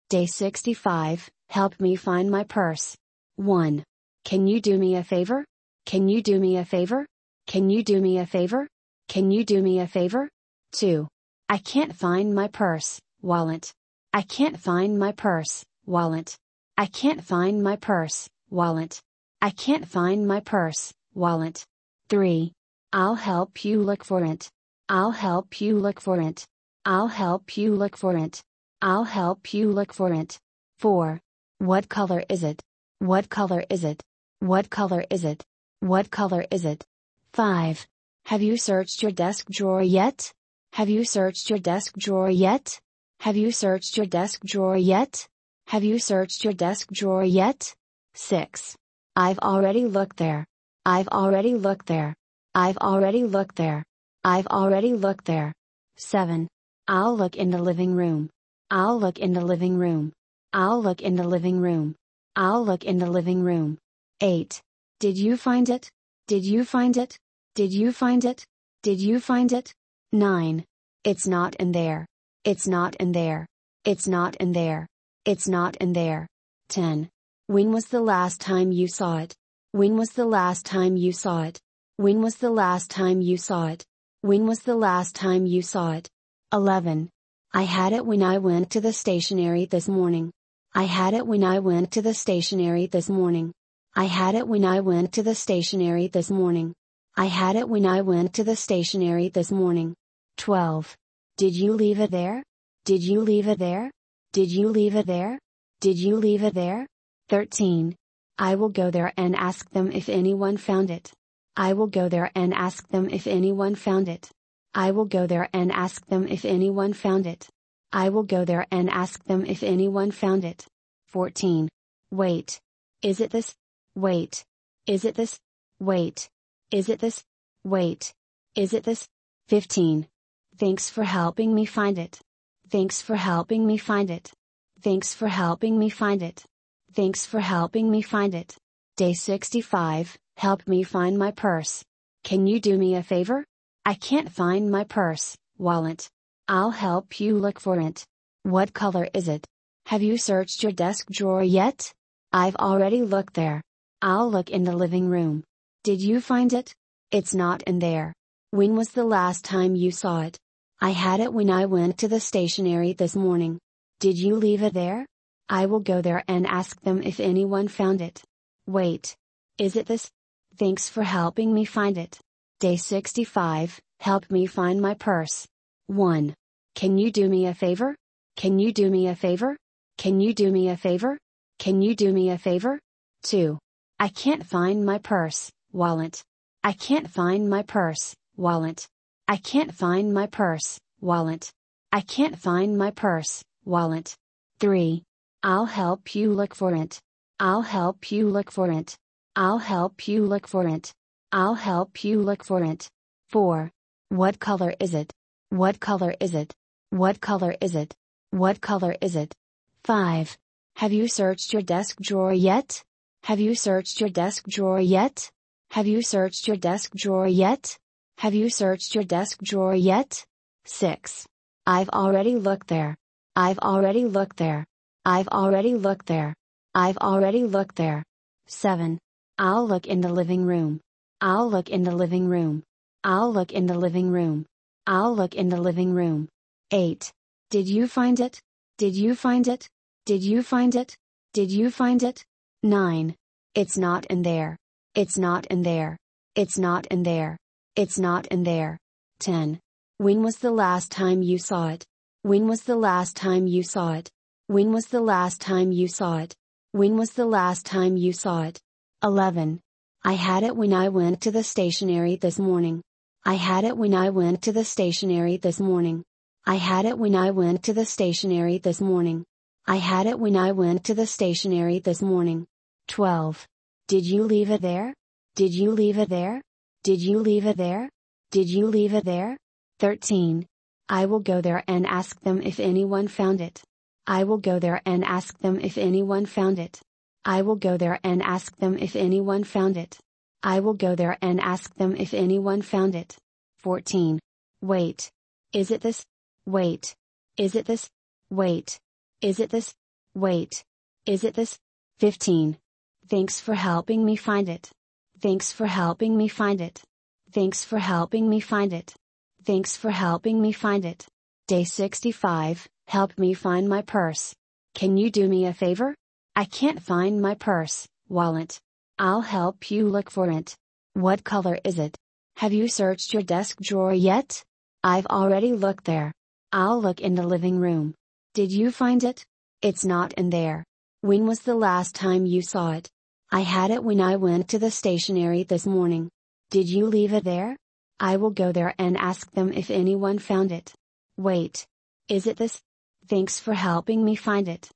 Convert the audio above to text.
Day 65, help me find my purse. 1. Can you do me a favor? Can you do me a favor? Can you do me a favor? Can you do me a favor? 2. I can't find my purse, wallet. I can't find my purse, wallet. I can't find my purse, wallet. I can't find my purse, wallet. 3. I'll help you look for it. I'll help you look for it. I'll help you look for it. I'll help you look for it. 4. What color is it? What color is it? What color is it? What color is it? 5. Have you searched your desk drawer yet? Have you searched your desk drawer yet? Have you searched your desk drawer yet? Have you searched your desk drawer yet? 6. I've already looked there. I've already looked there. I've already looked there. I've already looked there. 7. I'll look in the living room. I'll look in the living room. I'll look in the living room. I'll look in the living room. 8. Did you find it? Did you find it? Did you find it? Did you find it? 9. It's not in there. It's not in there. It's not in there. It's not in there. 10. When was the last time you saw it? When was the last time you saw it? When was the last time you saw it? When was the last time you saw it? 11. I had it when I went to the stationery this morning. I had it when I went to the stationery this morning. I had it when I went to the stationery this morning. I had it when I went to the stationery this morning. 12. Did you leave it there? Did you leave it there? Did you leave it there? Did you leave it there? 13. I will go there and ask them if anyone found it. I will go there and ask them if anyone found it. I will go there and ask them if anyone found it. I will go there and ask them if anyone found it. 14. Wait. Is it this? Wait. Is it this? Wait. Is it this? Wait. Is it this? 15. Thanks for helping me find it. Thanks for helping me find it. Thanks for helping me find it. Thanks for helping me find it. Day 65, help me find my purse. Can you do me a favor? I can't find my purse, wallet. I'll help you look for it. What color is it? Have you searched your desk drawer yet? I've already looked there. I'll look in the living room. Did you find it? It's not in there. When was the last time you saw it? I had it when I went to the stationery this morning. Did you leave it there? I will go there and ask them if anyone found it. Wait. Is it this? Thanks for helping me find it. Day 65, help me find my purse. 1. Can you do me a favor? Can you do me a favor? Can you do me a favor? Can you do me a favor? 2. I can't find my purse, wallet. I can't find my purse, wallet. I can't find my purse, wallet. I can't find my purse, wallet. 3. I'll help you look for it. I'll help you look for it. I'll help you look for it. I'll help you look for it. 4. What color is it? What color is it? What color is it? What color is it? 5. Have you searched your desk drawer yet? Have you searched your desk drawer yet? Have you searched your desk drawer yet? Have you searched your desk drawer yet? 6. I've already looked there. I've already looked there. I've already looked there. I've already looked there. 7. I'll look in the living room. I'll look in the living room. I'll look in the living room. I'll look in the living room. 8. Did you find it? Did you find it? Did you find it? Did you find it? 9. It's not in there. It's not in there. It's not in there. It's not in there. 10. When was the last time you saw it? When was the last time you saw it? When was the last time you saw it? When was the last time you saw it? 11. I had it when I went to the stationery this morning. I had it when I went to the stationery this morning. I had it when I went to the stationery this morning. I had it when I went to the stationery this morning. 12. Did you leave it there? Did you leave it there? Did you leave it there? Did you leave it there? 13. I will go there and ask them if anyone found it. I will go there and ask them if anyone found it. I will go there and ask them if anyone found it. I will go there and ask them if anyone found it. 14. Wait. Is it this? Wait. Is it this? Wait. Is it this? Wait. Is it this? 15. Thanks for helping me find it. Thanks for helping me find it. Thanks for helping me find it. Thanks for helping me find it. Day 65, help me find my purse. Can you do me a favor? I can't find my purse, wallet. I'll help you look for it. What color is it? Have you searched your desk drawer yet? I've already looked there. I'll look in the living room. Did you find it? It's not in there. When was the last time you saw it? I had it when I went to the stationery this morning. Did you leave it there? I will go there and ask them if anyone found it. Wait. Is it this? Thanks for helping me find it.